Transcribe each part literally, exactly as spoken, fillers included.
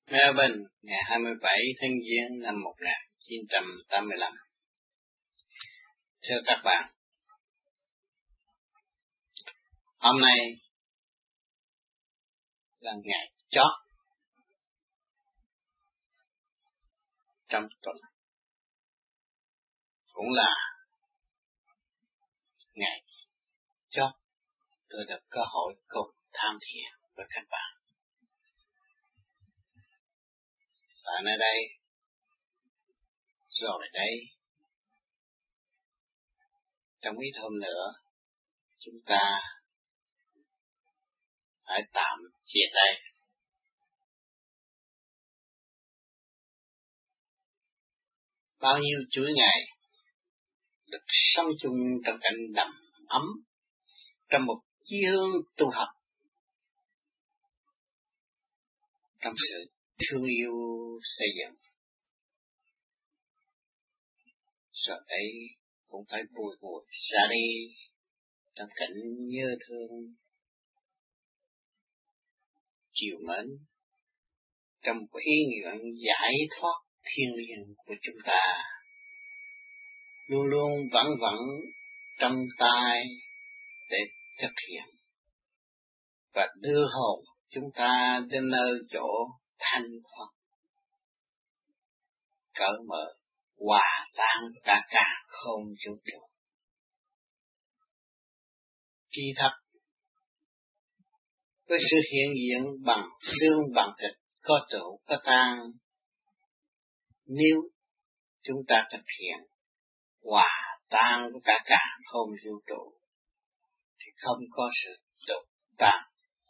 Melbourne, ngày hai mươi bảy tháng Giêng năm một nghìn chín trăm tám mươi lăm. Thưa các bạn, hôm nay là ngày chót trong tuần, cũng là ngày chót tôi được cơ hội cùng tham thiền với các bạn. Và nơi đây, rồi đây, trong ít hôm nữa, chúng ta phải tạm chia tay. Bao nhiêu chuỗi ngày được sống chung trong cảnh đầm ấm, trong một chí hướng tu học, trong sự thương yêu xây dựng. Rồi đây cũng phải bùi ngùi ra đi trong cảnh nhớ thương, chiều mến, trong một ý nguyện giải thoát thiên liêng của chúng ta, luôn luôn vững vững trong tay để thực hiện và đưa hồn chúng ta đến nơi chỗ thanh thoát, cởi mở, hòa tan cả cả không vũ trụ. Kỳ thật, với sự hiện diện bằng xương bằng thịt, có trụ có tan, nếu chúng ta thực hiện hòa tan của cả cả không vũ trụ thì không có sự tụ tan.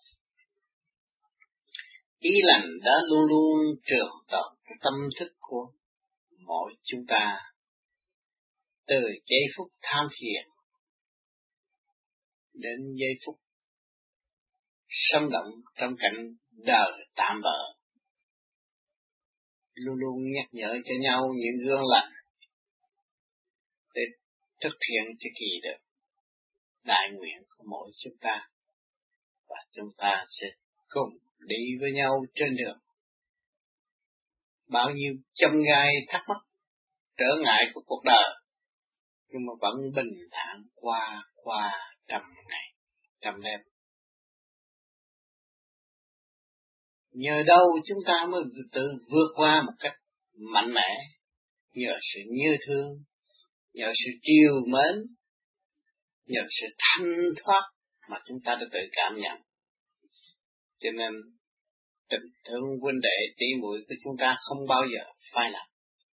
Ý lành đã luôn luôn trường tồn tâm thức của mỗi chúng ta, từ giây phút tham thiền đến giây phút sống động trong cảnh đời tạm bợ, luôn luôn nhắc nhở cho nhau những gương lành để thực hiện cho kỳ được đại nguyện của mỗi chúng ta, và chúng ta sẽ cùng đi với nhau trên đường. Bao nhiêu chông gai thắc mắc, trở ngại của cuộc đời, nhưng mà vẫn bình thản qua qua trăm ngày, trăm đêm. Nhờ đâu chúng ta mới tự vượt qua một cách mạnh mẽ, nhờ sự nhớ thương, nhờ sự chiều mến, nhờ sự thanh thoát mà chúng ta đã tự cảm nhận. Cho nên tình thương huynh đệ tỷ muội của chúng ta không bao giờ phai lặng.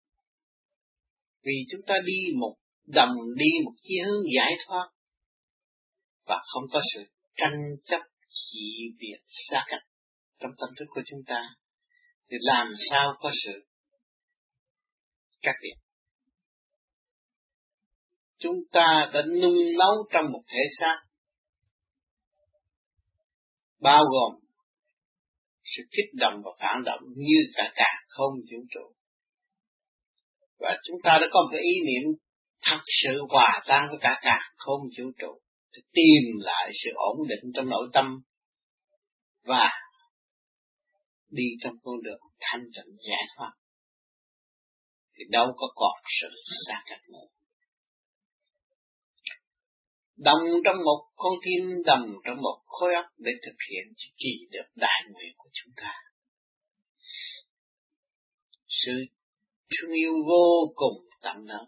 Vì chúng ta đi một đồng đi một chí hướng giải thoát và không có sự tranh chấp dị biệt xa cách trong tâm thức của chúng ta, thì làm sao có sự cách biệt. Chúng ta đã nung nấu trong một thể xác bao gồm sự kích động và phản động như cả cả không vũ trụ, và chúng ta đã có một ý niệm thật sự hòa tan với cả cả không vũ trụ để tìm lại sự ổn định trong nội tâm và đi trong con đường thanh tịnh giải thoát, thì đâu có còn sự xa cách nữa. Đồng trong một con tim, đồng trong một khối óc để thực hiện chỉ kỳ được đại nguyện của chúng ta. Sự thương yêu vô cùng tận lớn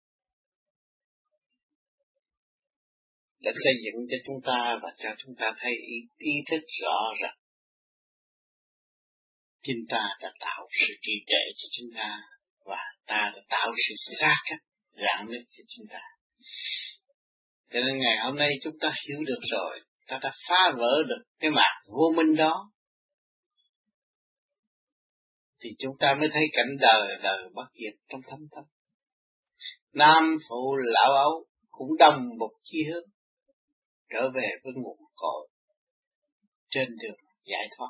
đã xây dựng cho chúng ta và cho chúng ta thấy ý, ý thức rõ ràng. Chúng ta đã tạo sự trì trệ cho chúng ta và ta đã tạo sự xa cách rạn nứt cho chúng ta. Cho nên ngày hôm nay chúng ta hiểu được rồi, ta đã phá vỡ được cái mạc vô minh đó, thì chúng ta mới thấy cảnh đời đời bất diệt trong thâm tâm. Nam phụ lão ấu cũng đồng một chí hướng, trở về với nguồn cội trên đường giải thoát.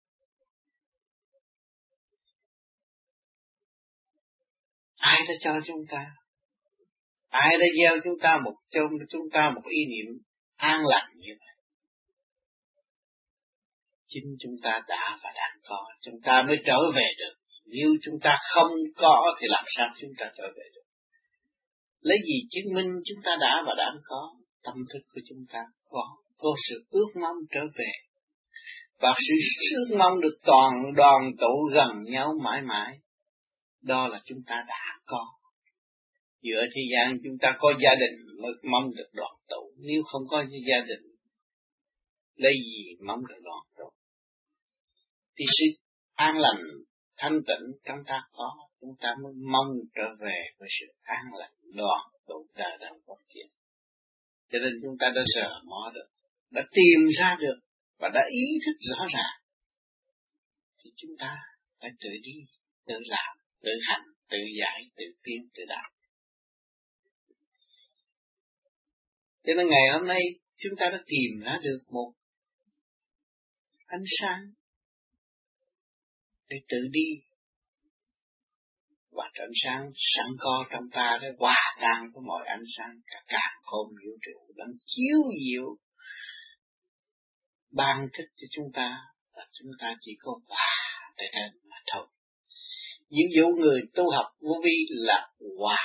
Ai đã cho chúng ta? Ai đã gieo chúng ta một cho chúng ta một ý niệm an lành như vậy? Chính chúng ta đã và đang có, chúng ta mới trở về được. Nếu chúng ta không có thì làm sao chúng ta trở về được? Lấy gì chứng minh chúng ta đã và đang có? Tâm thức của chúng ta có, có sự ước mong trở về. Và sự ước mong được toàn đoàn tụ gần nhau mãi mãi. Đó là chúng ta đã có. Giữa thế gian chúng ta có gia đình mới mong được đoàn tụ. Nếu không có gia đình, lấy gì mong được đoàn tụ? Thì sự an lành, thanh tịnh chúng ta có, chúng ta mới mong trở về với sự an lành, đoàn tụ đời đời bất diệt. Cho nên chúng ta đã dở mò được, đã tìm ra được và đã ý thức rõ ràng. Thì chúng ta phải tự đi, tự làm, tự hành, tự giải, tự tiến, tự đạt. Cho nên ngày hôm nay chúng ta đã tìm ra được một ánh sáng để tự đi. Và ánh sáng sẵn có trong ta để hòa tan với mọi ánh sáng cả càn khôn vũ trụ đang chiếu diệu ban thích cho chúng ta, và chúng ta chỉ có hòa để đến mà thôi. Nhiệm vụ người tu học vô vi là hòa.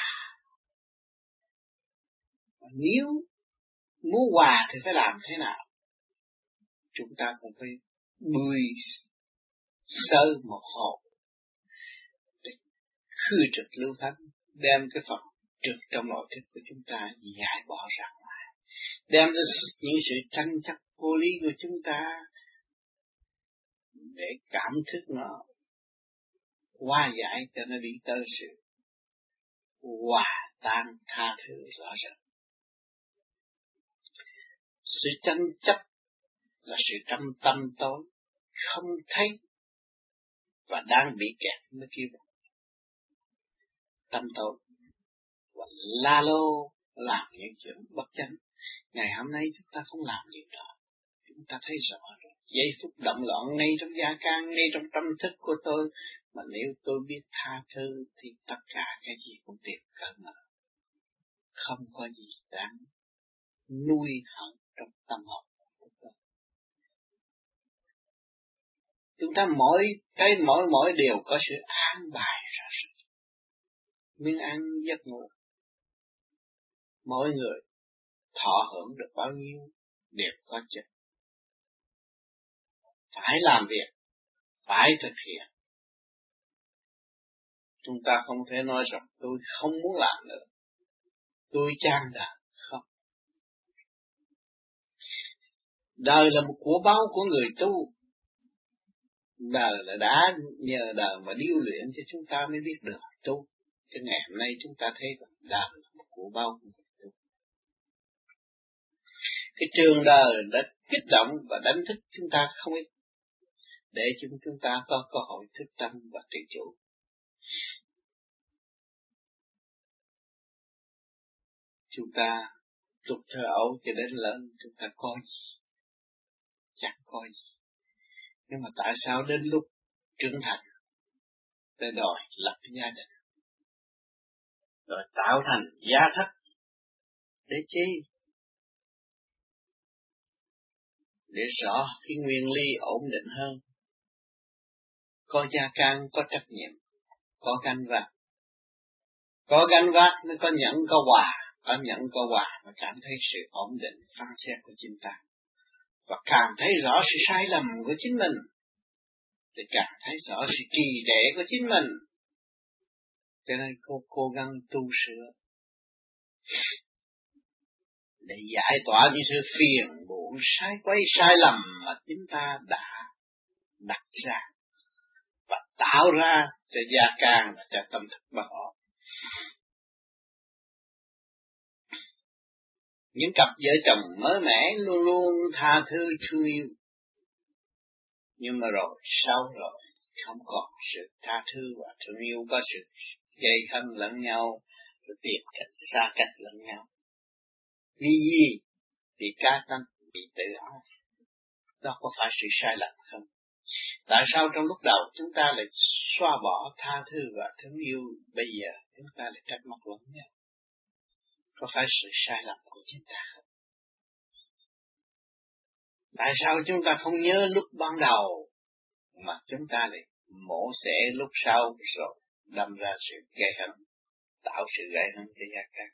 Nếu muốn hòa thì phải làm thế nào? Chúng ta cũng phải bươi sơ một hồ để khư trực lưu thanh, đem cái phần trực trong nội thức của chúng ta giải bỏ ra ngoài, đem ra những sự tranh chấp vô lý của chúng ta để cảm thức nó hóa giải cho nó đi tới sự hòa tan tha thứ rõ ràng. Sự tranh chấp là sự trong tâm tối, không thấy và đang bị kẹt mới kêu tâm tối và la lô làm những chuyện bất chánh. Ngày hôm nay chúng ta không làm điều đó, chúng ta thấy rõ rồi. Giây phút động loạn ngay trong gia can, ngay trong tâm thức của tôi, mà nếu tôi biết tha thứ thì tất cả cái gì cũng tìm cơn mà. Không có gì đáng nuôi hận trong tâm hồn của tôi. Chúng ta mỗi cái mỗi mỗi đều có sự an bài rõ ràng. Miếng ăn giấc ngủ, mỗi người thọ hưởng được bao nhiêu đều có chừng. Phải làm việc, phải thực hiện. Chúng ta không thể nói rằng tôi không muốn làm nữa, tôi chán nản, không. Đời là một của báu của người tu. Đời là đã nhờ đời mà điêu luyện cho chúng ta mới biết được tu. Cho ngày hôm nay chúng ta thấy rằng đời là một của báu của người tu. Cái trường đời đã kích động và đánh thức chúng ta không ít, để chúng chúng ta có cơ hội thức tâm và tự chủ. Chúng ta tục thơ ấu cho đến lớn chúng ta có gì? Chẳng có gì. Nhưng mà tại sao đến lúc trưởng thành để đòi lập gia đình, rồi tạo thành gia thất để chi? Để rõ cái nguyên lý ổn định hơn. Có gia can, có trách nhiệm, có gánh vác. Có gánh vác mới có nhẫn, có hòa. Có nhẫn, có hòa mà cảm thấy sự ổn định, phán xét của chính ta. Và càng thấy rõ sự sai lầm của chính mình, thì càng thấy rõ sự trì trệ của chính mình. Cho nên cô cố gắng tu sửa để giải tỏa những sự phiền muộn, sai quấy, sai lầm mà chúng ta đã đặt ra và tạo ra cho gia can và cho tâm thức bất ổn. Những cặp vợ chồng mới mẻ luôn luôn tha thứ thương yêu, nhưng mà rồi sau rồi không còn sự tha thứ và thương yêu, có sự gây hấn lẫn nhau, rồi tìm cách xa cách lẫn nhau. Vì gì? Vì cá tâm, vì tự ái. Đó có phải sự sai lầm không? Tại sao trong lúc đầu chúng ta lại xóa bỏ tha thứ và thương yêu, bây giờ chúng ta lại trách móc lẫn nhau? Có phải sự sai lầm của chúng ta không? Tại sao chúng ta không nhớ lúc ban đầu mà chúng ta lại mổ xẻ lúc sau rồi đâm ra sự gây hấn, tạo sự gây hấn cho gia can.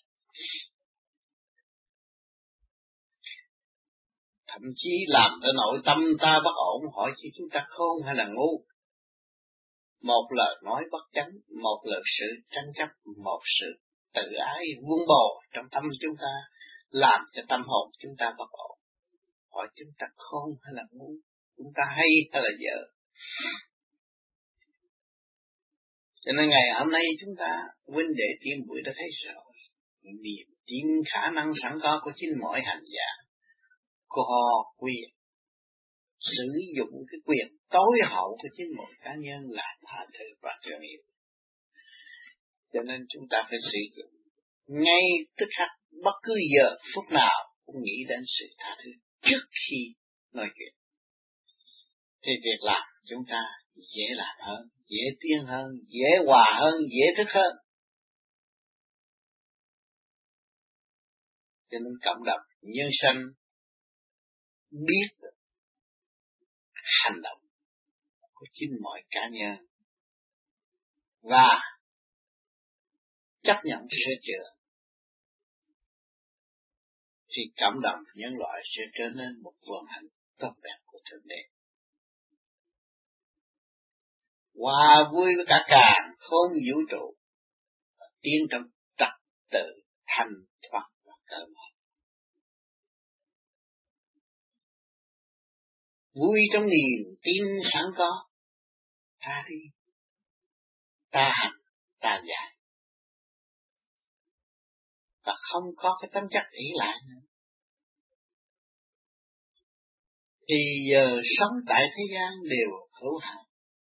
Thậm chí làm cho nội tâm ta bất ổn, hỏi chứ chúng ta khôn hay là ngu. Một lời nói bất chánh, một lời sự tranh chấp, một sự tự ái vun bồi trong tâm chúng ta, làm cho tâm hồn chúng ta bất ổn. Hỏi chúng ta khôn hay là ngu, chúng ta hay hay là dở. Cho nên ngày hôm nay chúng ta huynh đệ tiên buổi đã thấy rõ niềm tin khả năng sẵn có của chính mỗi hành giả, có quyền sử dụng cái quyền tối hậu của chính mỗi cá nhân là tha thứ và thương yêu. Cho nên chúng ta phải sử dụng ngay tức khắc, bất cứ giờ phút nào cũng nghĩ đến sự tha thứ trước khi nói chuyện. Thì việc làm chúng ta dễ làm hơn, dễ tiến hơn, dễ hòa hơn, dễ thức hơn. Cho nên cộng đồng nhân sanh biết hành động của chính mọi cá nhân và chấp nhận sửa chữa, thì cộng đồng nhân loại sẽ trở nên một vườn hạnh tốt đẹp của Thượng Đế. Hòa vui với cả càn khôn vũ trụ, tiến trong trật tự thanh thoát và cởi mở. Vui trong niềm tin sẵn có, ta đi, ta hành, ta dạy, và không có cái tánh chất ỷ lại nữa. Thì giờ sống tại thế gian đều hữu hạn,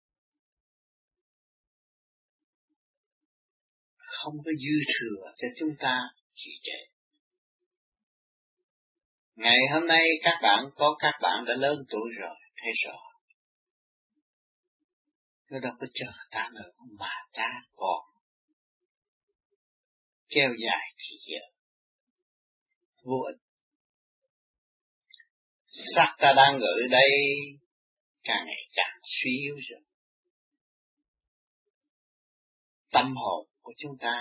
không có dư thừa cho chúng ta trì trệ. Ngày hôm nay các bạn có các bạn đã lớn tuổi rồi, thấy rõ. Nó đâu có chờ ta nữa mà ta còn kéo dài thì giờ vô ích. Sắc ta đang ở đây càng ngày càng suy yếu rồi. Tâm hồn của chúng ta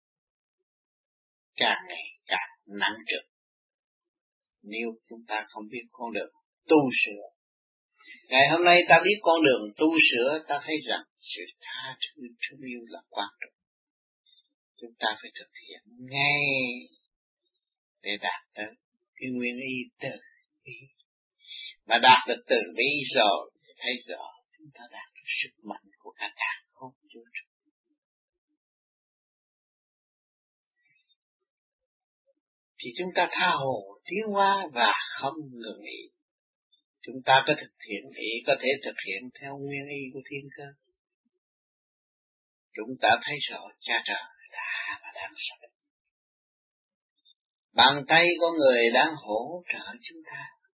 càng ngày càng nặng trịch. Nếu chúng ta không biết con đường tu sửa, ngày hôm nay ta biết con đường tu sửa, ta thấy rằng sự tha thứ thương yêu là quan trọng. Chúng ta phải thực hiện ngay để đạt tới cái nguyên ý từ bi. Mà đạt được từ bi rồi, thấy rõ chúng ta đạt được sức mạnh của cả cả không vũ trụ. Thì chúng ta tha hồ tiến hóa và không ngừng nghỉ. Chúng ta có thực hiện ý, có thể thực hiện theo nguyên ý của thiên cơ. Chúng ta thấy rõ cha trời đã và đang sống. Bàn tay của người đang hỗ trợ chúng ta,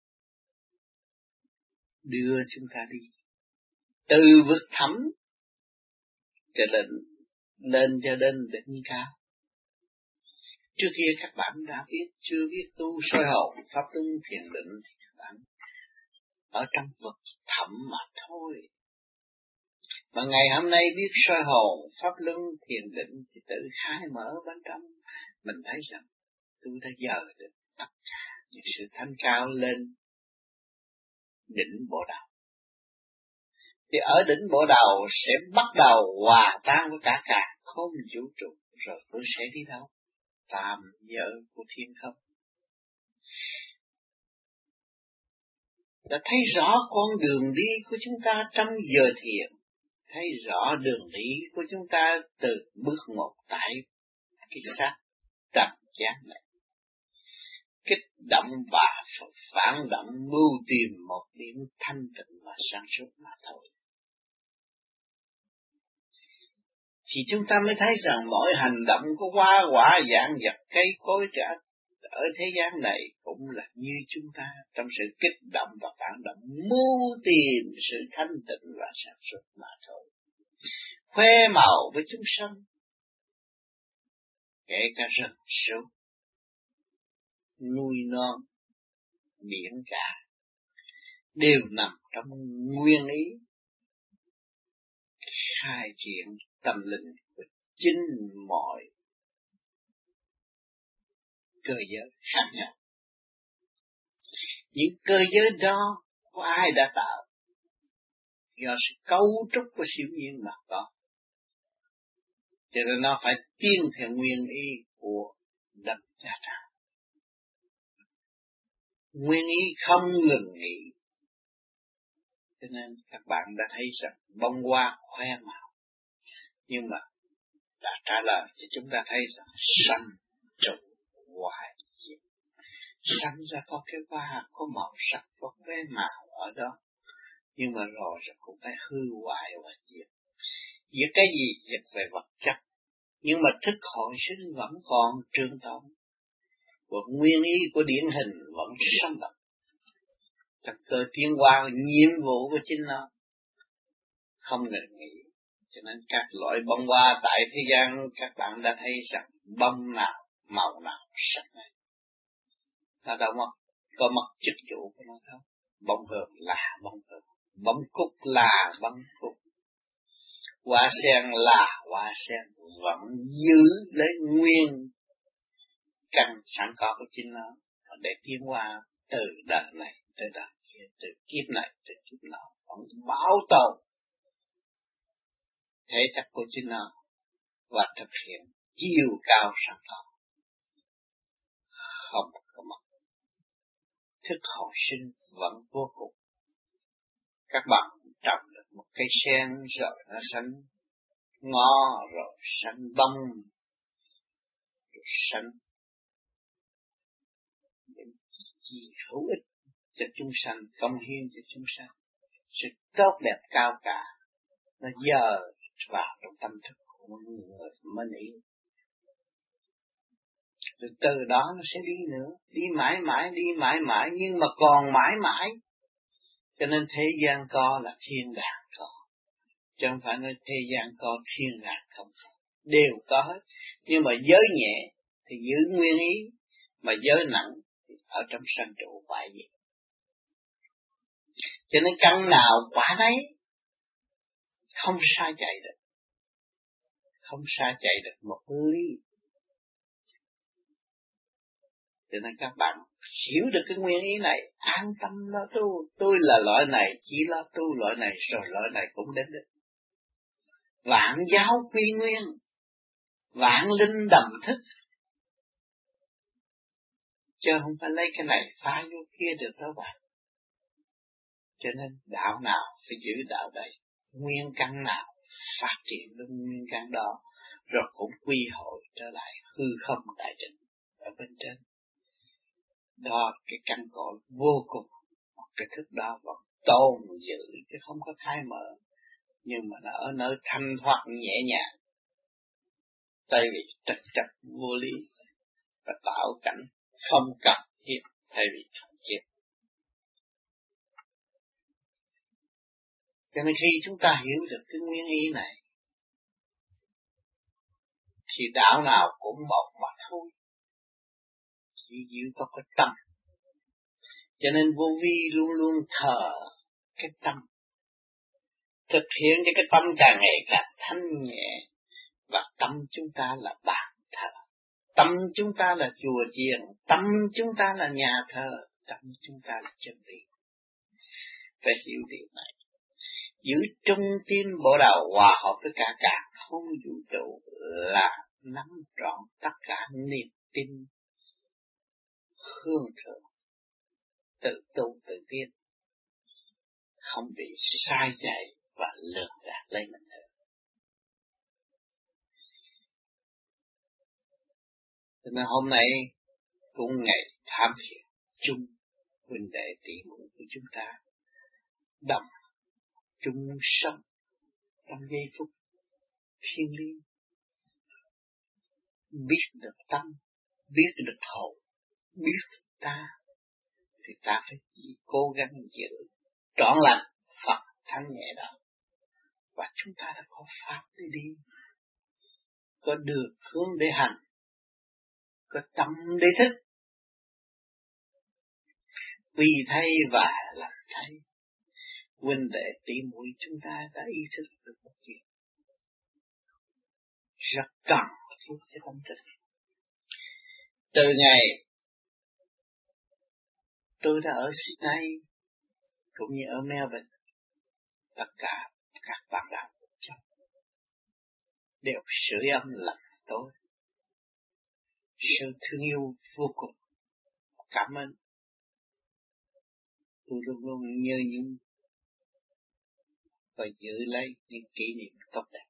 đưa chúng ta đi từ vực thẳm cho đến lên cho đến đỉnh cao. Trước kia các bạn đã biết, chưa biết tu soi hồn pháp luân thiền định thì các bạn ở trong vực thẳm mà thôi. Mà ngày hôm nay biết soi hồn pháp luân thiền định thì tự khai mở bên trong, mình thấy rằng tôi đã dời được tất cả những sự thanh cao lên đỉnh bộ đầu. Thì ở đỉnh bộ đầu sẽ bắt đầu hòa tan với cả cả không vũ trụ, rồi tôi sẽ đi đâu? Tạm dở của thiên không. Đã thấy rõ con đường đi của chúng ta trong giờ thiền, thấy rõ đường đi của chúng ta từ bước một tại cái xác trần gian này. Kích động và phản động mưu tìm một điểm thanh tịnh và sáng suốt mà thôi. Thì chúng ta mới thấy rằng mỗi hành động có hoa quả dạng vật cây cối trả ở thế gian này cũng là như chúng ta trong sự kích động và phản động mưu tìm sự thanh tịnh và sáng suốt mà thôi. Khoe màu với chúng sanh, kể cả rừng sâu, nuôi non, biển cả đều nằm trong nguyên ý khai triển tâm linh của chính mọi cơ giới khác nhau. Những cơ giới đó có ai đã tạo? Do sự cấu trúc của siêu nhiên mà có. Cho nên nó phải tiên theo nguyên ý của đấng Cha Trời. Nguyên ý không ngừng nghỉ. Cho nên các bạn đã thấy rằng bông hoa khoe màu. Nhưng mà đã trả lời cho chúng ta thấy rằng sanh trụ hoại diệt. Sanh ra có cái hoa, có màu sắc, có cái màu ở đó. Nhưng mà rồi rồi cũng phải hư hoại và diệt. Diệt cái gì? Diệt về vật chất. Nhưng mà thức hội sinh vẫn còn trường tồn. Và nguyên ý của điển hình vẫn sống động. Thật cơ tiến hóa nhiệm vụ của chính nó không ngừng nghỉ. Cho nên các loại bông hoa tại thế gian các bạn đã thấy rằng bông nào, màu nào, sắc này. Nó đâu mất, có mất chức chủ của nó không? Bông hường là bông hường, bông cúc là bông cúc, hoa sen là hoa sen, vẫn giữ lấy nguyên căn sẵn có của chính nó để tiến hóa từ đời này tới đời kia, từ kiếp này từ kiếp nọ, vẫn bảo tồn thể chất của chính nó và thực hiện chiều cao sẵn có, không có mất. Thức hồi sinh vẫn vô cùng. Các bạn trồng được một cây sen rồi nó xanh ngó, rồi xanh bông, rồi xanh những gì hữu ích cho chúng sanh, công hiến cho chúng sanh. Sự tốt đẹp cao cả nó dời vào trong tâm thức của một người mến yêu. Từ từ đó nó sẽ đi nữa, đi mãi mãi, đi mãi mãi, nhưng mà còn mãi mãi. Cho nên thế gian co là thiên đàng co. Chứ không phải nói thế gian co, thiên đàng không có. Đều có hết. Nhưng mà giới nhẹ thì giữ nguyên ý, mà giới nặng thì ở trong sanh trụ hoại diệt. Cho nên căn nào quả đấy, không xa chạy được. Không xa chạy được một lý. Cho nên các bạn hiểu được cái nguyên ý này, an tâm lo tu. Tôi là loại này, chỉ lo tu loại này, rồi loại này cũng đến được. Vạn giáo quy nguyên, vạn linh đầm thức. Chứ không phải lấy cái này phá vô kia được đâu bạn. Cho nên đạo nào phải giữ đạo đây. Nguyên căn nào phát triển lên nguyên căn đó, rồi cũng quy hội trở lại hư không đại định ở bên trên. Đó cái căn cội vô cùng. Cái thức đó vẫn tồn giữ chứ không có khai mở. Nhưng mà nó ở nơi thanh thoát nhẹ nhàng. Tại vì trật trật vô lý và tạo cảnh không cần thiết thay vì cần thiết. Cho nên khi chúng ta hiểu được cái nguyên ý này thì đạo nào cũng một mà thôi. Chỉ giữ có cái tâm. Cho nên vô vi luôn luôn thờ cái tâm. Thực hiện cho cái tâm càng ngày càng thanh nhẹ. Và tâm chúng ta là bàn thờ. Tâm chúng ta là chùa chiền. Tâm chúng ta là nhà thờ. Tâm chúng ta là chân lý. Phải hiểu điều này. Giữ trung tim bộ đầu hòa hợp với cả cả không vũ trụ là nắm trọn tất cả niềm tin hương thượng, tự tu tự tiến, không bị sai dạy và lừa gạt lấy mình nữa. Cho nên hôm nay cũng ngày tham thiền chung huynh đệ tỷ muội của chúng ta đồng chung sống trong giây phút thiêng liêng, biết được tâm, biết được hồn, biết được ta, thì ta phải cố gắng giữ trọn lành Phật thanh nhẹ đó. Và chúng ta đã có pháp để đi, có được hướng để hành, có tâm để thức, quy thay và làm thay. Huynh đệ tỷ muội chúng ta đã ý thức được một chuyện, rất cần thiết cho tâm thức. Từ ngày tôi đã ở Sydney cũng như ở Melbourne, tất cả các bạn đạo trong đều sưởi ấm lòng tôi, sự thương yêu vô cùng. Cảm ơn. Tôi luôn luôn nhớ nhung và giữ lấy những kỷ niệm tốt đẹp.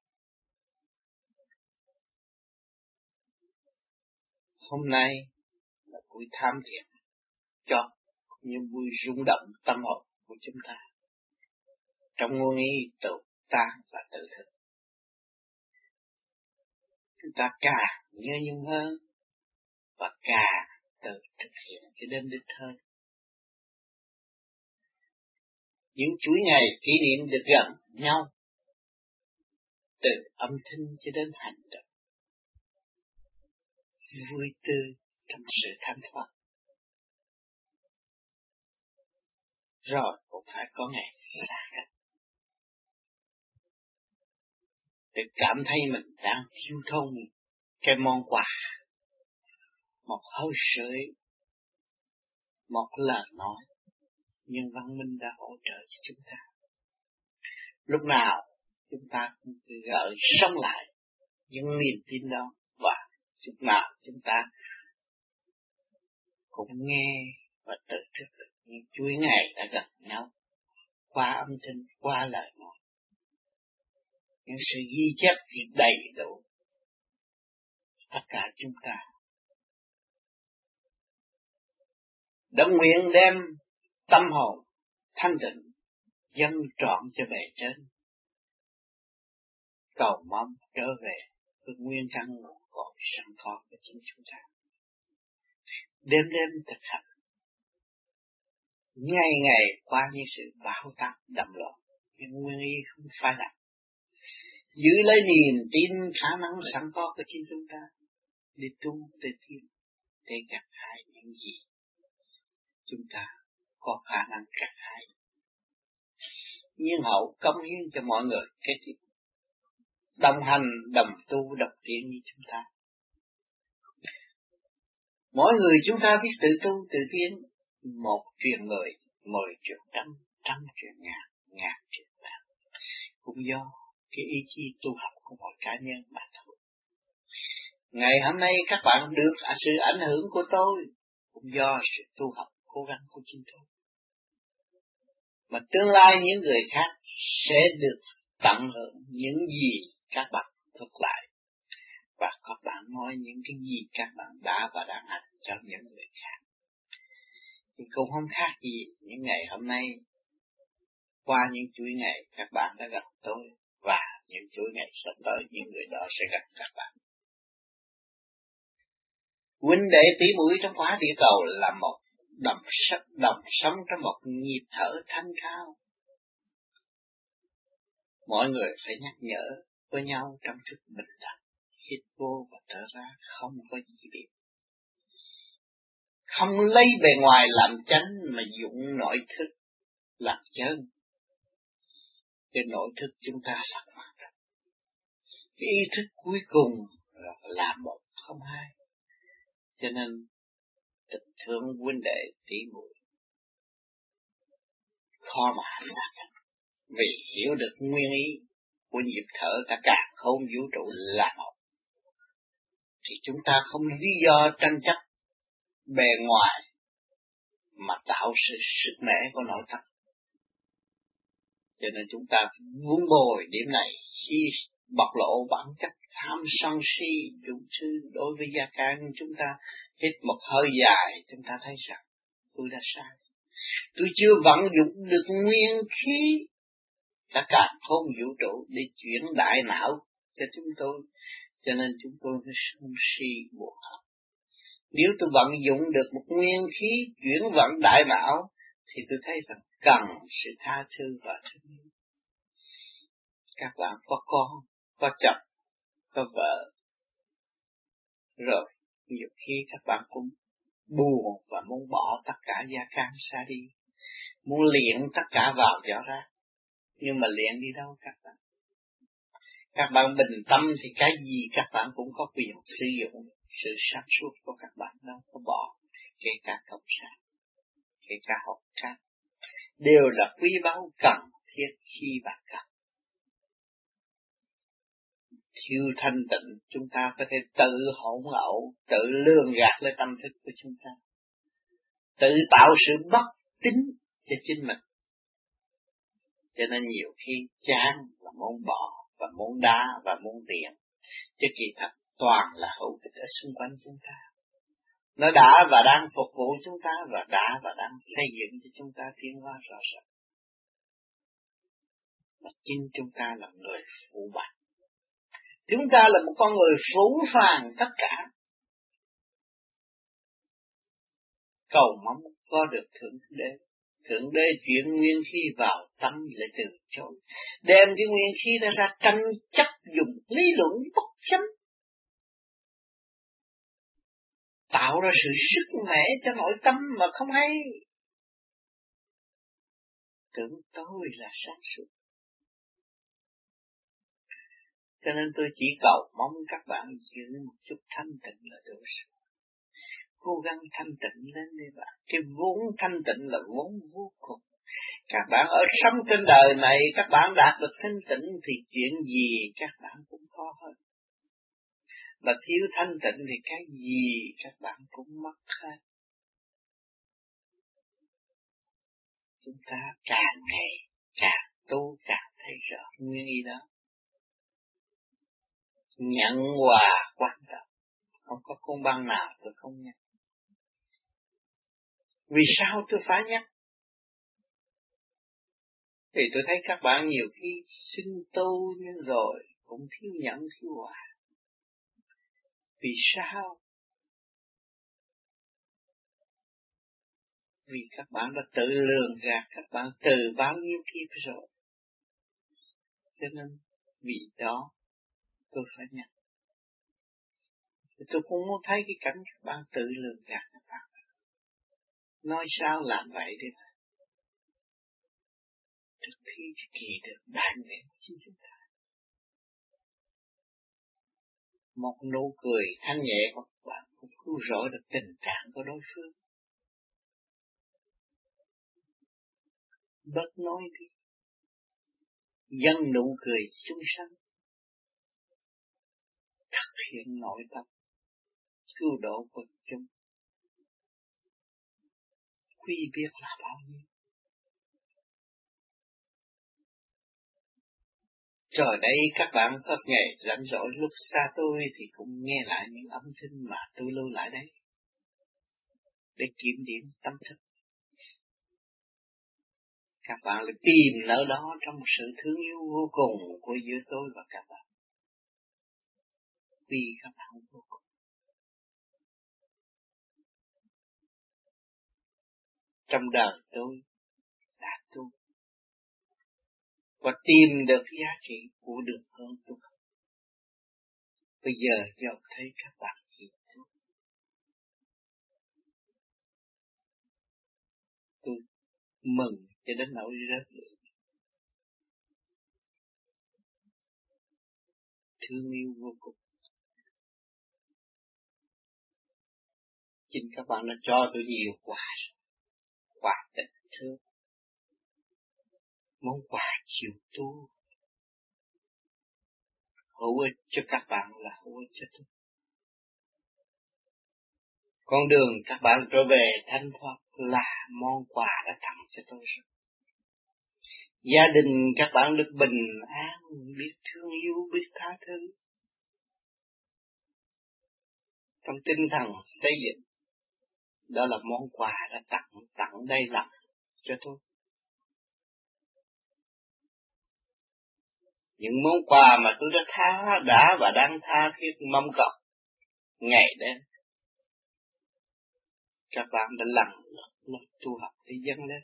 Hôm nay là buổi tham thiền cho những buổi rung động tâm hồn của chúng ta trong nguồn ý tự tan và tự thực. Chúng ta càng nhớ nhung hơn và càng tự thực hiện cho đến đích hơn. Những chuỗi ngày kỷ niệm được gần nhau, từ âm thanh cho đến hành động, vui tươi trong sự thanh thoát. Rồi cũng phải có ngày xa cách, để cảm thấy mình đang thiếu thốn cái món quà, một hơi sưởi, một lời nói, nhưng văn minh đã hỗ trợ cho chúng ta. Lúc nào chúng ta cũng gợi sống lại những niềm tin đó, và lúc nào chúng ta cũng nghe và tự thức được những chuỗi ngày đã gần nhau qua âm thanh, qua lời nói, những sự ghi chép đầy đủ tất cả chúng ta đã nguyện đem tâm hồn thanh tịnh dâng trọn cho bề trên, cầu mong trở về với nguyên căn nguồn cội sẵn có của chính chúng ta. Đêm đêm thực hành, ngày ngày qua những sự bão táp đậm loạn, nhưng nguyên ý không phải là giữ lấy niềm tin khả năng sẵn có của chính chúng ta để tu, để tiến, để gặt hái những gì chúng ta có khả năng gặt hái. Nhiên hậu công hiến cho mọi người kế tiếp, đồng hành, đồng tu, đồng tiến như chúng ta. Mỗi người chúng ta biết tự tu, tự tiến, một truyền người, mười truyền trăm, trăm truyền ngàn, ngàn truyền vạn, cũng do cái ý chí tu học của mỗi cá nhân mà thôi. Ngày hôm nay các bạn được sự ảnh hưởng của tôi, cũng do sự tu học cố gắng của chính tôi. Mà tương lai những người khác sẽ được tận hưởng những gì các bạn thực lại, và các bạn nói những cái gì các bạn đã và đang hành cho những người khác. Thì cũng không khác gì những ngày hôm nay, qua những chuỗi ngày các bạn đã gặp tôi, và những chuỗi ngày sắp tới những người đó sẽ gặp các bạn. Huynh đệ tỷ muội trong quả địa cầu là một đồng sắc đồng sống trong một nhịp thở thanh cao. Mọi người phải nhắc nhở với nhau trong thức bình đẳng, hít vô và thở ra, không có gì biệt. Không lấy bề ngoài làm chánh mà dụng nội thức làm chân. Cái nội thức chúng ta là quan trọng. Cái ý thức cuối cùng là một không hai. Cho nên tình thương huynh đệ tỷ muội khó mà xa cách, vì hiểu được nguyên ý của nhịp thở cả cả không vũ trụ là một, thì chúng ta không lý do tranh chấp bề ngoài mà tạo sự sức mẻ của nội tâm. Cho nên chúng ta vun bồi điểm này khi bộc lộ bản chất tham sân si đủ thứ đối với gia can. Chúng ta hít một hơi dài, chúng ta thấy rằng tôi đã sai, tôi chưa vận dụng được nguyên khí cả cả không vũ trụ để chuyển đại não cho chúng tôi, cho nên chúng tôi mới sân si buồn hận. Nếu tôi vận dụng được một nguyên khí chuyển vận đại não thì tôi thấy rằng cần sự tha thứ và thương yêu. Các bạn có con, có chồng, có vợ, rồi nhiều khi các bạn cũng buồn và muốn bỏ tất cả gia can xa đi, muốn luyện tất cả vào giỏ ra. Nhưng mà luyện đi đâu các bạn? Các bạn bình tâm thì cái gì các bạn cũng có quyền sử dụng. Sự sáng suốt của các bạn đâu có bỏ. Kể cả cộng sản, kể cả học khác, đều là quý báu cần thiết khi bạn cần. Thiếu thanh tịnh, chúng ta có thể tự hỗn ẩu, tự lường gạt lấy tâm thức của chúng ta, tự tạo sự bất tín cho chính mình. Cho nên nhiều khi chán và muốn bỏ, và muốn đá và muốn tiền, chứ kỳ thật toàn là hữu ích ở xung quanh chúng ta. Nó đã và đang phục vụ chúng ta, và đã và đang xây dựng cho chúng ta tiến hóa rõ rệt. Và chính chúng ta là người phụ bạc. Chúng ta là một con người phủ phàng tất cả. Cầu mong có được Thượng Đế. Thượng Đế chuyển nguyên khí vào tâm lại từ chối. Đem cái nguyên khí đó ra tranh chấp dùng lý luận bất chánh. Tạo ra sự sức mẻ cho nội tâm mà không hay. Tưởng tôi là sáng suốt. Cho nên tôi chỉ cầu mong các bạn giữ một chút thanh tịnh là đủ rồi. Cố gắng thanh tịnh lên đi bạn. Cái vốn thanh tịnh là vốn vô cùng. Các bạn ở sống trên đời này, các bạn đạt được thanh tịnh thì chuyện gì các bạn cũng có hết. Mà thiếu thanh tịnh thì cái gì các bạn cũng mất hết. Chúng ta càng ngày càng tu càng thấy rõ nguyên ý đó. Nhận quà quan trọng. Không có công bằng nào tôi không nhận. Vì sao tôi phải nhắc? Vì tôi thấy các bạn nhiều khi xin tu nhưng rồi cũng thiếu nhận thiếu quà. Vì sao? Vì các bạn đã tự lường gạt các bạn từ bao nhiêu kiếp rồi. Cho nên vì đó tôi phải nhận. Tôi cũng muốn thấy cái cảnh các bạn tự lường gạt các bạn. Nói sao làm vậy đi mà. Thực thi cho kỳ được đại nguyện của chính chúng ta. Một nụ cười thanh nhẹ của các bạn cũng cứu rỗi được tình trạng của đối phương. Bớt nói đi. Dâng nụ cười chúng sanh. Thực hiện nội tâm. Cứu độ quần chúng. Quy biết là bao nhiêu. Rồi đây các bạn có ngày rảnh rỗi lúc xa tôi thì cũng nghe lại những âm thanh mà tôi lưu lại đấy. Để kiểm điểm tâm thức. Các bạn lại tìm nơi đó trong một sự thương yêu vô cùng của giữa tôi và các bạn. Vì các bạn vô cùng. Trong đời tôi đã tu và tìm được giá trị của đường hướng tu. Bây giờ dòng thấy các bạn chịu tu. Tôi mừng cho đến nỗi rớt lệ. Thương yêu vô cùng. Chính các bạn đã cho tôi nhiều quà. Quà tình thương. Món quà chịu tu. Hữu ích cho các bạn là hữu ích cho tôi. Con đường các bạn trở về thanh thoát là món quà đã tặng cho tôi rồi. Gia đình các bạn được bình an, biết thương yêu, biết tha thứ. Trong tinh thần xây dựng, đó là món quà đã tặng, tặng đây lòng cho tôi. Những món quà mà tôi đã tha, đã và đang tha thiết mong cầu, ngày đêm. Các bạn đã lặng lặng tu học để dâng lên.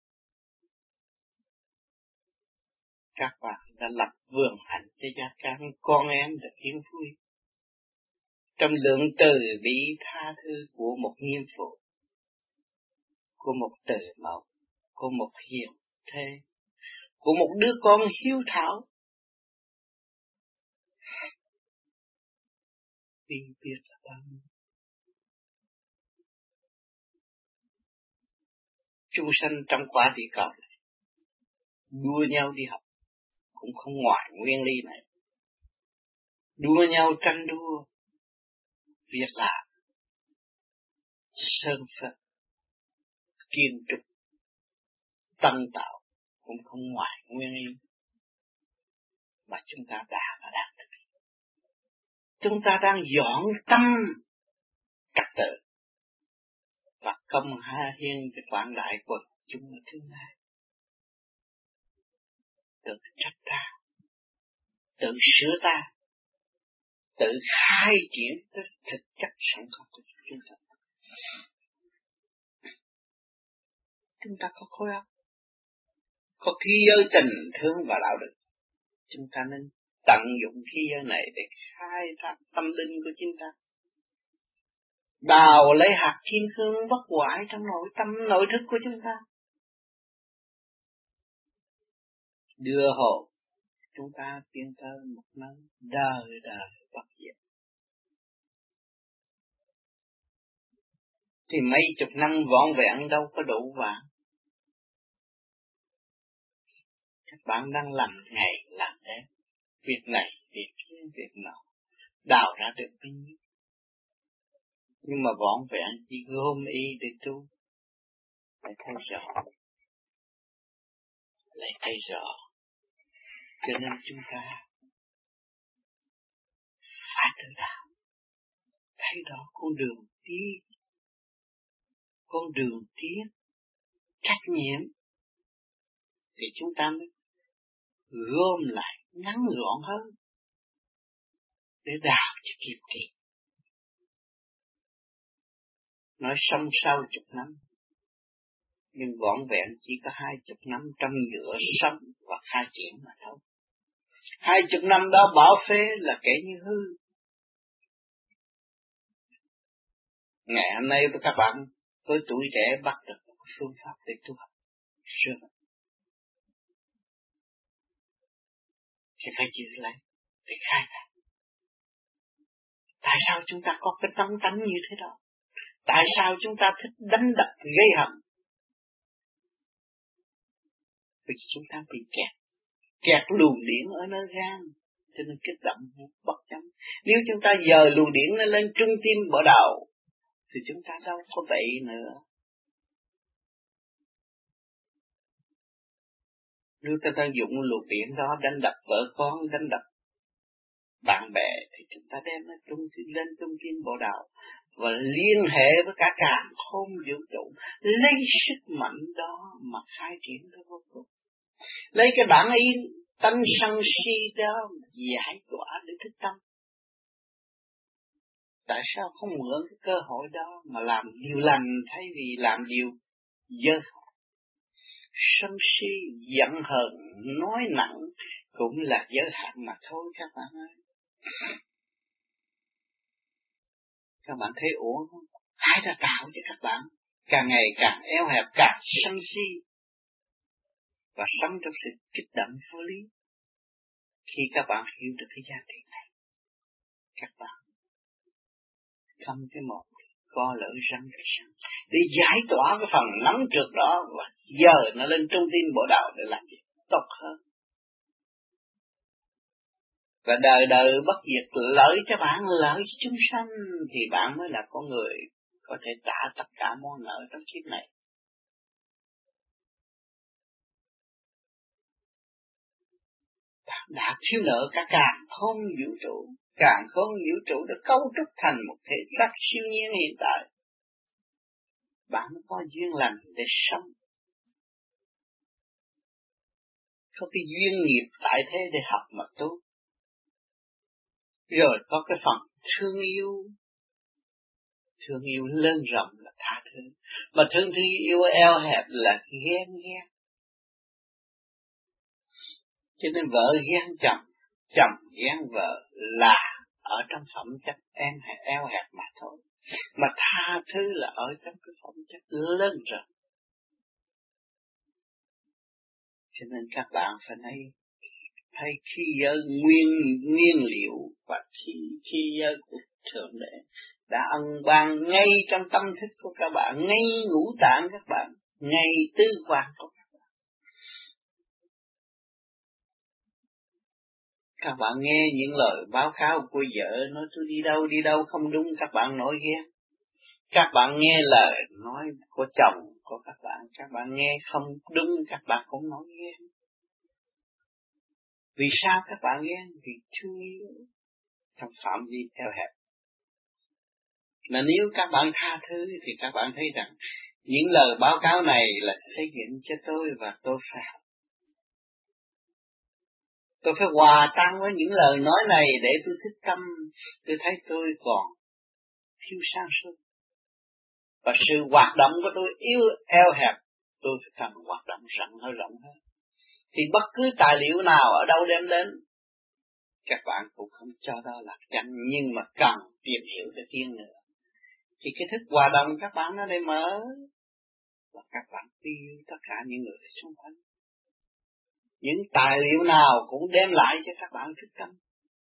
Các bạn đã lập vườn hạnh cho gia can con em được yên vui. Trong lượng từ bi tha thứ của một nghiêm phụ, của một từ mẫu, của một hiền thê, của một đứa con hiếu thảo. bi biết là bao nhiêu. Chúng sanh trong quả địa cầu này đua nhau đi học cũng không ngoài nguyên lý này. Đua nhau tranh đua việc làm, sơn phật, kiến trúc, tân tạo cũng không ngoài nguyên lý mà chúng ta đã và đang thực hiện. Chúng ta đang dọn tâm trật tự và công ha hiên cái quảng đại quần chúng ở tương lai. Tự trách ta, tự sửa ta, tự khai triển tới thực chất sẵn có của chúng ta. Chúng ta có khối óc, có khí giới tình thương và đạo đức. Chúng ta nên tận dụng khí giới này để khai thác tâm linh của chúng ta. Đào lấy hạt kim cương bất hoại trong nội tâm nội thức của chúng ta. Đưa hồn chúng ta tiến tới một nơi đời đời bất diệt. Thì mấy chục năm vỏn vẹn đâu có đủ vàng. Các bạn đang làm ngày làm đêm, việc này, việc kia, việc nọ, đào ra được bao nhiêu. Nhưng mà vỏn vẹn chỉ gom ý để tu, để thấy rõ, để thấy rõ. Cho nên chúng ta phải tự đạo, thấy rõ con đường đi, con đường tiến, trách nhiệm, thì chúng ta mới gom lại ngắn gọn hơn để đào cho kịp kịp. Nói sống sau chục năm, nhưng vỏn vẹn chỉ có hai chục năm trong giữa sống và khai triển mà thôi. Hai chục năm đó bỏ phế là kể như hư. Ngày hôm nay với các bạn với tuổi trẻ bắt được một phương pháp để tu học sớm, thì phải giữ lấy để khai thác. Tại sao chúng ta có cái tâm tánh như thế đó? Tại sao chúng ta thích đánh đập gây hận? Vì chúng ta bị kẹt, kẹt luồng điển ở nơi gan, cho nên kích động bất chánh. Nếu chúng ta dời luồng điển nó lên trung tim bộ đầu, thì chúng ta đâu có vậy nữa. Nếu ta đang dụng luồng điển đó đánh đập vợ con, đánh đập bạn bè, thì chúng ta đem nó trung lên trung tim bộ đầu và liên hệ với cả càn khôn vũ trụ, lấy sức mạnh đó mà khai triển tới vô cùng. Lấy cái bản ý tánh sân si đó giải tỏa để thức tâm. Tại sao không mượn cái cơ hội đó mà làm điều lành thay vì làm điều dơ? Sân si, giận hờn, nói nặng cũng là giới hạn mà thôi các bạn ơi. Các bạn thấy ổn không? Ai đã tạo cho các bạn càng ngày càng eo hẹp, càng sân si và sống trong sự kích động vô lý? Khi các bạn hiểu được cái giá trị này, các bạn không cái một co lỡ răng để sẵn để giải tỏa cái phần nắm trượt đó và giờ nó lên trung tim bộ đạo để làm việc tốt hơn. Và đời đời bất diệt, lợi cho bạn, lợi cho chúng sanh, thì bạn mới là con người có thể trả tất cả món nợ trong kiếp này. Bạn đã thiếu nợ cả càn khôn vũ trụ, càn khôn vũ trụ đã cấu trúc thành một thể xác siêu nhiên hiện tại. Bạn mới có duyên lành để sống, có cái duyên nghiệp tại thế để học mà tu. Rồi có cái phần thương yêu, thương yêu lớn rộng là tha thứ, mà thương thương yêu eo hẹp là ghen ghét. Cho nên vợ ghen chồng, chồng ghen vợ là ở trong phẩm chất em eo hẹp mà thôi. Mà tha thứ là ở trong cái phẩm chất lớn rộng. Cho nên các bạn phải thấy, thấy khi giới nguyên, nguyên liệu và khi, khi giới của Thượng Đế đã ân ban ngay trong tâm thức của các bạn, ngay ngũ tạng các bạn, ngay tư quan của các bạn. Các bạn nghe những lời báo cáo của vợ nói tôi đi đâu đi đâu không đúng, các bạn nổi ghen. Các bạn nghe lời nói của chồng của các bạn, các bạn nghe không đúng, các bạn cũng nổi ghen. Vì sao các bạn ghen? Vì thương yêu trong phạm vi eo hẹp. Mà nếu các bạn tha thứ thì các bạn thấy rằng những lời báo cáo này là xây dựng cho tôi và tôi phải học. Tôi phải hòa tan với những lời nói này để tôi thức tâm. Tôi thấy tôi còn thiếu sáng suốt. Và sự hoạt động của tôi yếu eo hẹp. Tôi phải cần hoạt động rộng hơn rộng hơn. Thì bất cứ tài liệu nào ở đâu đem đến, các bạn cũng không cho đó là chánh, nhưng mà cần tìm hiểu để tiến nữa. Thì cái thức hòa đồng các bạn nó để mở, và các bạn yêu tất cả những người xung quanh. Những tài liệu nào cũng đem lại cho các bạn thức tâm.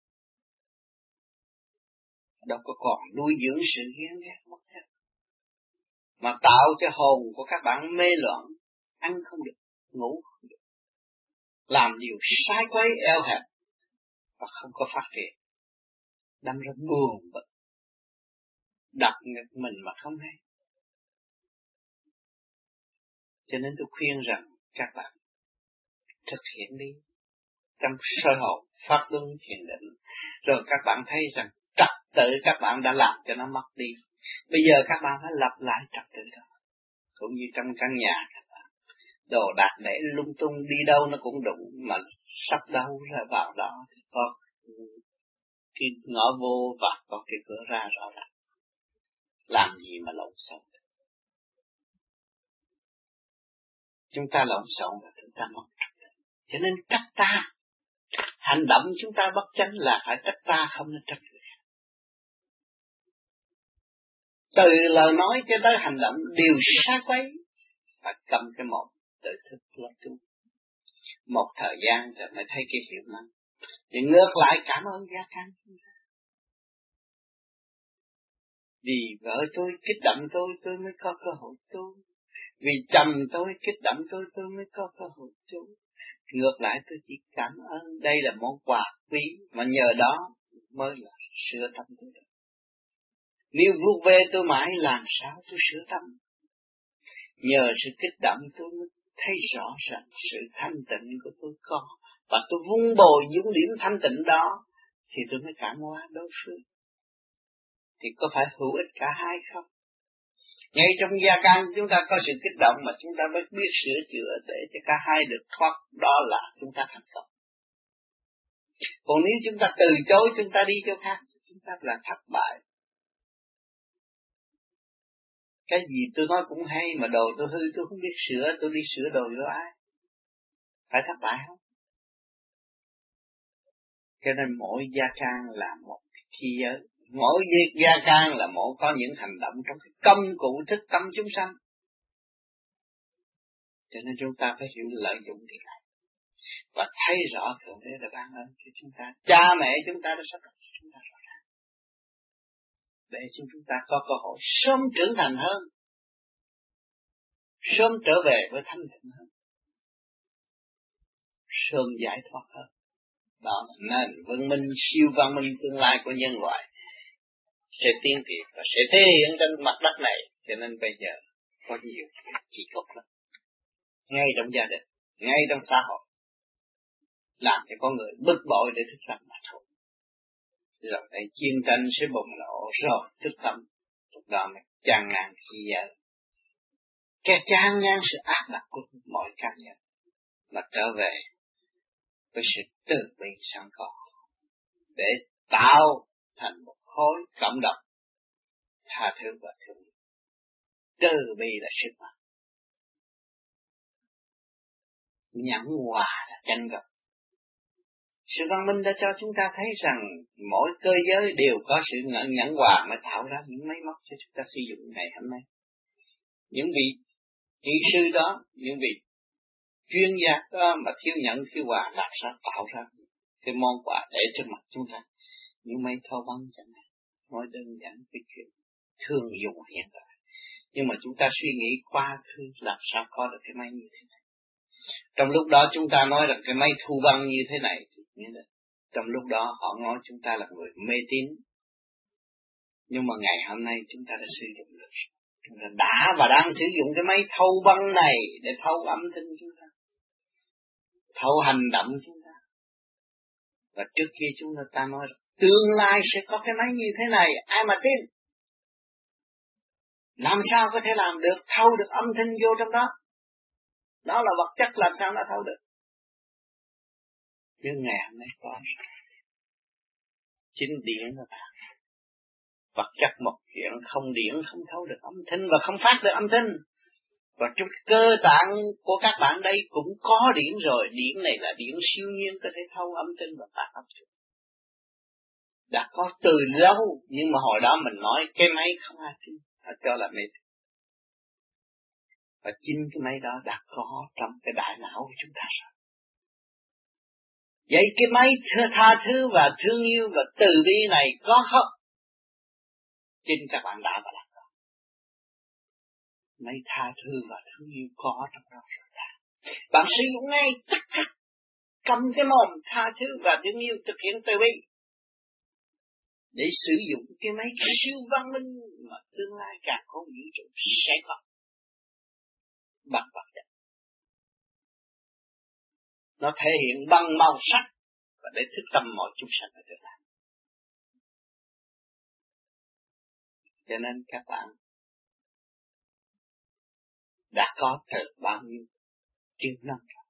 Đâu có còn nuôi dưỡng sự ghen ghét mất hết. Mà tạo cho hồn của các bạn mê loạn, ăn không được, ngủ không được. Làm điều sai quấy eo hẹp và không có phát triển. Đâm ra buồn bực, đập ngực mình mà không hay. Cho nên tôi khuyên rằng các bạn thực hiện đi trong soi hồn pháp luân thiền định, rồi các bạn thấy rằng trật tự các bạn đã làm cho nó mất đi. Bây giờ các bạn phải lập lại trật tự đó. Cũng như trong căn nhà các bạn, đồ đạc để lung tung, đi đâu nó cũng đụng, mà sắp đâu ra vào đó thì có cái ngõ vô và có cái cửa ra rõ ràng. Làm gì mà lộn xộn? Chúng ta lộn xộn là chúng ta mất trật tự. Cho nên trách ta, hành động chúng ta bất chánh là phải trách ta, không nên trách người khác. Từ lời nói cho tới hành động đều sai quấy, phải cầm cái một tự thức lập tu. Một thời gian rồi mới thấy cái hiệu năng. Thì ngược lại cảm ơn gia can chúng ta. Vì vợ tôi kích động tôi, tôi mới có cơ hội tu. Vì chồng tôi kích động tôi, tôi mới có cơ hội tu. Ngược lại tôi chỉ cảm ơn, đây là món quà quý mà nhờ đó mới là sửa tâm tôi được. Nếu vuốt về tôi mãi làm sao tôi sửa tâm? Nhờ sự kích động tôi mới thấy rõ rằng sự thanh tịnh của tôi có, và tôi vun bồi những điểm thanh tịnh đó thì tôi mới cảm hóa đối phương. Thì có phải hữu ích cả hai không? Ngay trong gia can chúng ta có sự kích động mà chúng ta mới biết sửa chữa để cho cả hai được thoát, đó là chúng ta thành công. Còn nếu chúng ta từ chối, chúng ta đi chỗ khác, chúng ta là thất bại. Cái gì tôi nói cũng hay mà đồ tôi hư tôi không biết sửa, tôi đi sửa đồ của ai? Phải thất bại không? Cho nên mỗi gia can là một khi giới, mỗi việc gia can là mỗi có những hành động trong cái công cụ thức tâm chúng sanh. Cho nên chúng ta phải hiểu lợi dụng điều này và thấy rõ Thượng Đế đã ban ơn cho chúng ta. Cha mẹ chúng ta đã sắp đặt cho chúng ta rõ ràng để cho chúng ta có cơ hội sớm trưởng thành hơn, sớm trở về với thanh tịnh hơn, sớm giải thoát hơn. Đó là nền văn minh, siêu văn minh tương lai của nhân loại sẽ tiến triển và sẽ thể hiện trên mặt đất này. Cho nên bây giờ có nhiều chuyện kỳ cục lắm, ngay trong gia đình, ngay trong xã hội, làm cho con người bực bội để thức tâm mà thôi. Rồi đây chiến tranh sẽ bùng nổ, rồi thức tâm lúc đó mới chán ngán khi giờ. Cái chán ngán sự ác độc của mọi cá nhân mà trở về với sự từ bi sẵn có để tạo thành một khối cộng đồng tha thứ và thương. Từ bi là sức mạnh, nhẫn hòa là chân gốc. Sự văn minh đã cho chúng ta thấy rằng mỗi cơ giới đều có sự nhẫn hòa mới tạo ra những máy móc cho chúng ta sử dụng ngày hôm nay. Những vị kỹ sư đó, những vị chuyên gia đó mà thiếu nhẫn thiếu hòa làm sao tạo ra cái món quà để trước mặt chúng ta. Những máy thô băng chẳng hạn, nói đơn giản cái chuyện thường dùng hiện tại. Nhưng mà chúng ta suy nghĩ quá khứ làm sao có được cái máy như thế này. Trong lúc đó chúng ta nói rằng cái máy thu băng như thế này, trong lúc đó họ nói chúng ta là người mê tín. Nhưng mà ngày hôm nay chúng ta đã sử dụng được. Chúng ta đã và đang sử dụng cái máy thâu băng này để thâu âm thanh chúng ta, thâu hành động chúng ta. Và trước kia chúng ta nói rằng tương lai sẽ có cái máy như thế này, ai mà tin? Làm sao có thể làm được, thâu được âm thanh vô trong đó? Đó là vật chất, làm sao nó thâu được? Nhưng ngày hôm nay có chính điển các bạn. Vật chất một chuyện, không điển không thấu được âm thanh và không phát được âm thanh. Và trong cơ tạng của các bạn đây cũng có điển rồi. Điển này là điển siêu nhiên, có thể thâu âm thanh và phát âm thanh. Đã có từ lâu, nhưng mà hồi đó mình nói cái máy không ai tin, họ cho là mê. Và chính cái máy đó đã có trong cái đại não của chúng ta rồi. Vậy cái máy tha thứ và thương yêu và từ bi này có không? Chính các bạn đã và đã có. Máy tha thứ và thương yêu có trong đó rồi đã. Bạn sử dụng ngay chắc chắc. Cầm cái mồm tha thứ và thương yêu thực hiện từ bi. Để sử dụng cái máy siêu văn minh mà tương lai càng có vũ trụ sẽ có. Bằng vật chất. Nó thể hiện bằng màu sắc và để thức tâm mọi chúng sanh ở tương lai. Cho nên các bạn đã có từ bao nhiêu triệu năm rồi.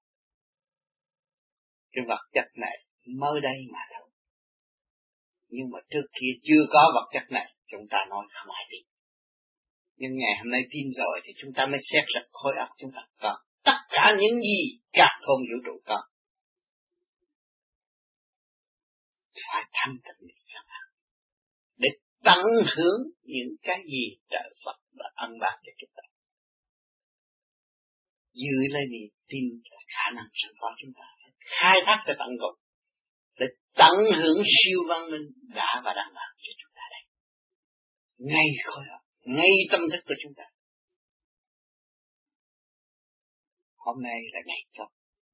Cái vật chất này mới đây mà thôi. Nhưng mà trước kia chưa có vật chất này, chúng ta nói không ai tin. Nhưng ngày hôm nay tin rồi thì chúng ta mới xét ra khối óc chúng ta có. Tất cả những gì cả không vũ trụ có. Phải thanh tịnh các bạn. Để tận hưởng những cái gì trời Phật đã ân ban cho chúng ta. Giữ lấy niềm tin là khả năng sẵn có chúng ta. Khai thác cho tận cùng. Để tận hưởng siêu văn minh đã và đang làm cho chúng ta đây. Ngay khối óc, ngay tâm thức của chúng ta. Hôm nay là ngày chót.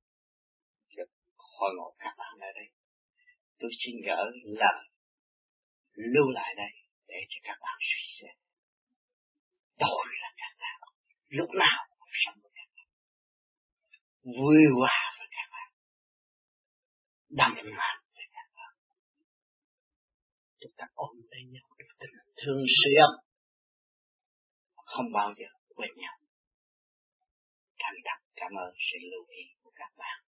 Hồi ngộ các bạn ở đây. Tôi xin gỡ lời lưu lại đây để cho các bạn suy xét. Tôi là các bạn. Lúc nào cũng sống với các bạn. Vui hòa với các bạn. Đầm mạnh với các bạn. Chúng ta ôm lấy nhau được tình thương xuyên. Không bao giờ quên nhau. Thành thật cảm ơn sự lưu ý của các bạn.